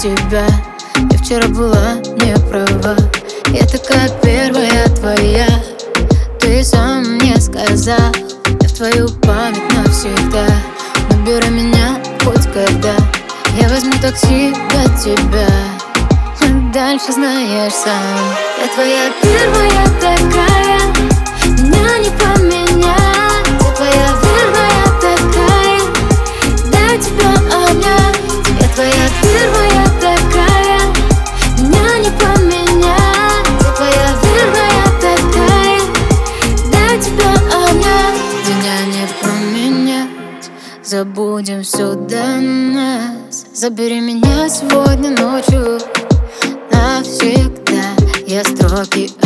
тебя. Я вчера была не права, я такая первая твоя. Ты сам мне сказал, я в твою память навсегда. Набери меня хоть когда, я возьму такси до тебя. А дальше знаешь сам. Я твоя первая такая, меня не поменять. Я твоя верная такая, дай тебя обнять. Я твоя первая такая, меня не поменять. Я твоя верная такая, дай тебя обнять. Меня не променять, забудем все до нас. Забери меня сегодня ночью навсегда. Я строки